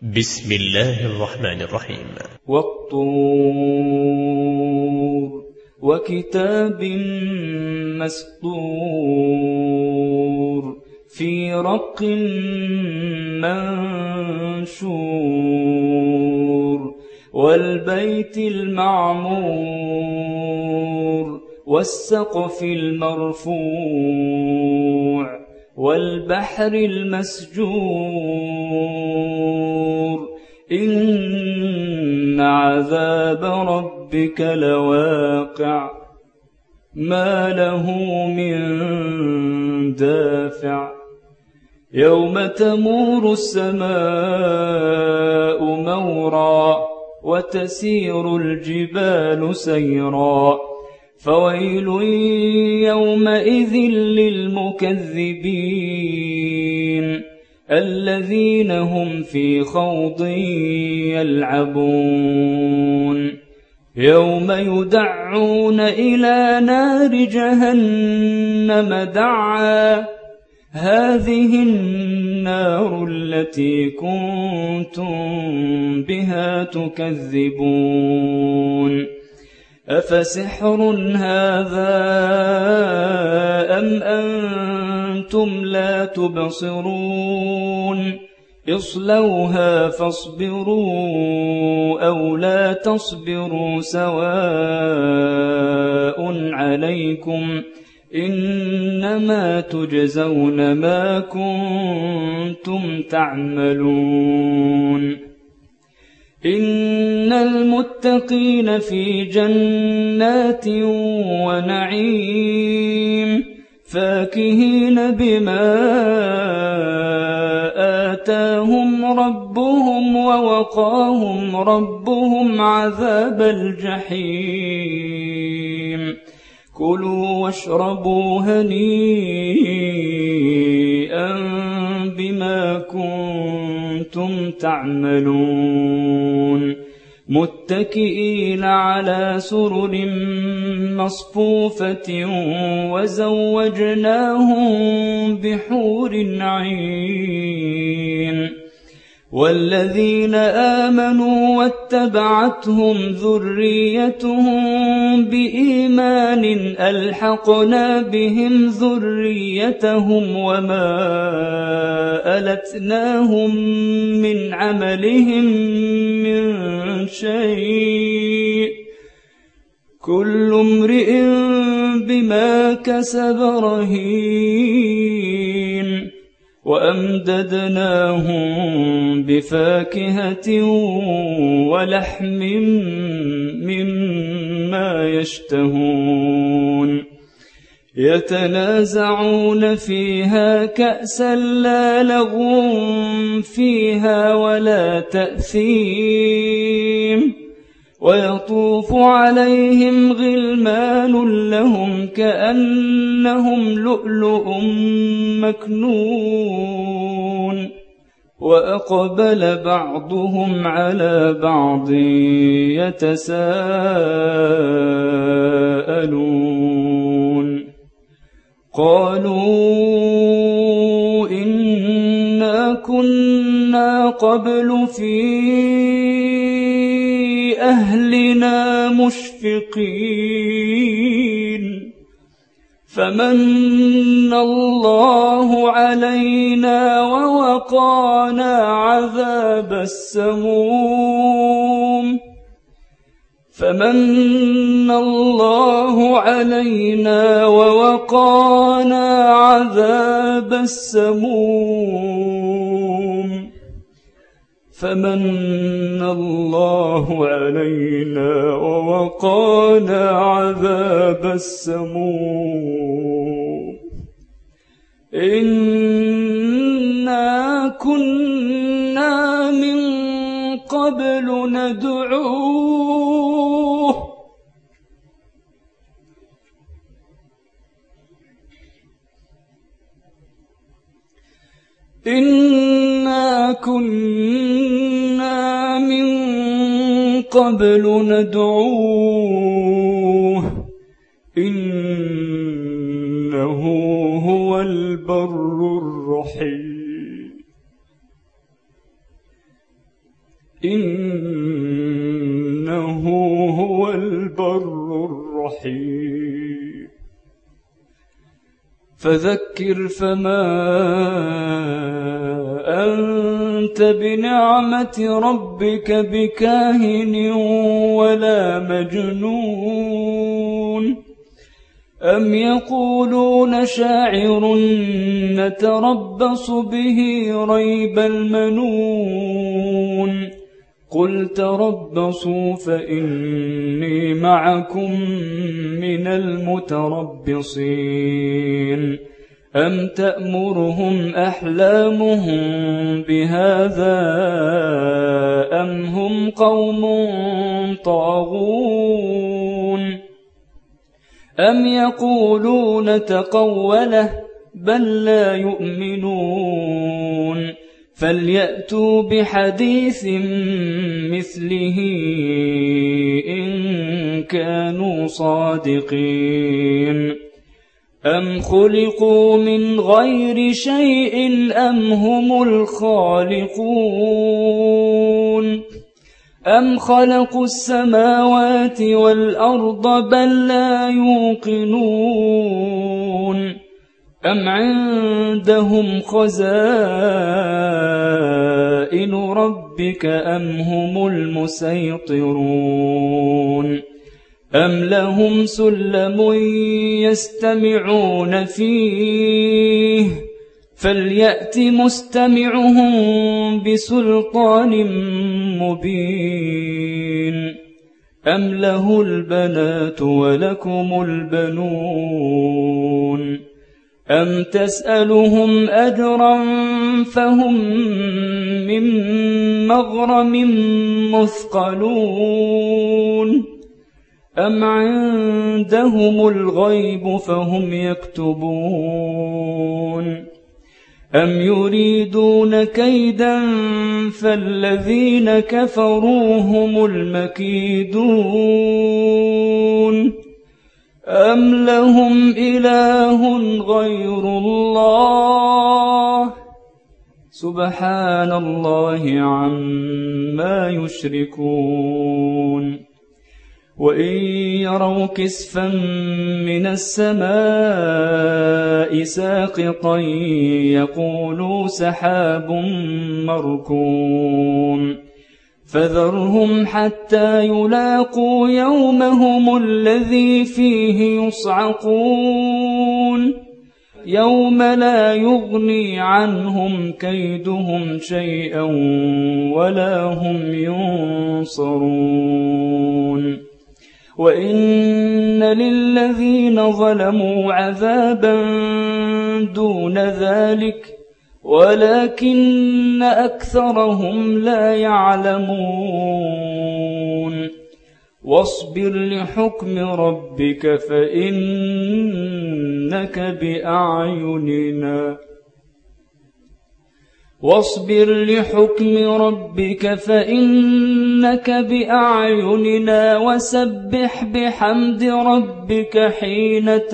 بسم الله الرحمن الرحيم. والطور وكتاب مسطور في رق منشور والبيت المعمور والسقف المرفوع والبحر المسجور إن عذاب ربك لواقع ما له من دافع يوم تمور السماء مورا وتسير الجبال سيرا فويل يومئذ للمكذبين الذين هم في خوض يلعبون يوم يدعون إلى نار جهنم دعا هذه النار التي كنتم بها تكذبون أفسحر هذا أم أنتم لا تبصرون اصلوها فاصبروا أو لا تصبروا سواء عليكم إنما تجزون ما كنتم تعملون إن المتقين في جنات ونعيم فاكهين بما آتاهم ربهم ووقاهم ربهم عذاب الجحيم كلوا واشربوا هنيئا بما كنتم تعملون متكئين على سرر مصفوفة وزوجناهم بحور عين والذين آمنوا واتبعتهم ذريتهم بإيمان ألحقنا بهم ذريتهم وما ألتناهم من عملهم من شيء كل امرئ بما كسب رهين وأمددناهم بفاكهة ولحم مما يشتهون يتنازعون فيها كأسا لا لغو فيها ولا تأثيم ويطوف عليهم غلمان لهم كأنهم لؤلؤ مكنون وأقبل بعضهم على بعض يتساءلون قالوا إنا كنا قبل في أهلنا مشفقين فمن الله علينا ووقانا عذاب السموم فمن الله علينا ووقانا عذاب السموم فمن الله علينا ووقانا عذاب السموم إنا كنا من قبل ندعوه إنا كنا من قبل ندعوه إنه هو البر الرحيم إنه هو البر الرحيم فذكر فما أنت بنعمة ربك بكاهن ولا مجنون أم يقولون شاعر نتربص به ريب المنون قل تربصوا فإني معكم من المتربصين أم تأمرهم أحلامهم بهذا أم هم قوم طاغون أم يقولون تقوله بل لا يؤمنون فليأتوا بحديث مثله إن كانوا صادقين أم خلقوا من غير شيء أم هم الخالقون أم خلقوا السماوات والأرض بل لا يوقنون أم عندهم خزائن ربك أم هم المسيطرون أم لهم سلم يستمعون فيه فليأت مستمعهم بسلطان مبين أم له البنات ولكم البنون أم تسألهم أجرا فهم من مغرم مثقلون أم عندهم الغيب فهم يكتبون أم يريدون كيدا فالذين كفروا هم المكيدون أم لهم إله غير الله سبحان الله عما يشركون وإن يروا كسفا من السماء ساقطا يقولوا سحاب مركوم فذرهم حتى يلاقوا يومهم الذي فيه يصعقون يوم لا يغني عنهم كيدهم شيئا ولا هم ينصرون وإن للذين ظلموا عذابا دون ذلك ولكن أكثرهم لا يعلمون واصبر لحكم ربك فإنك بأعيننا وسبح بحمد ربك حين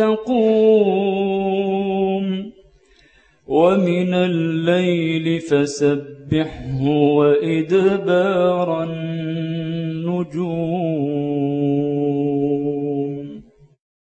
تقوم ومن الليل فسبحه وإدبار النجوم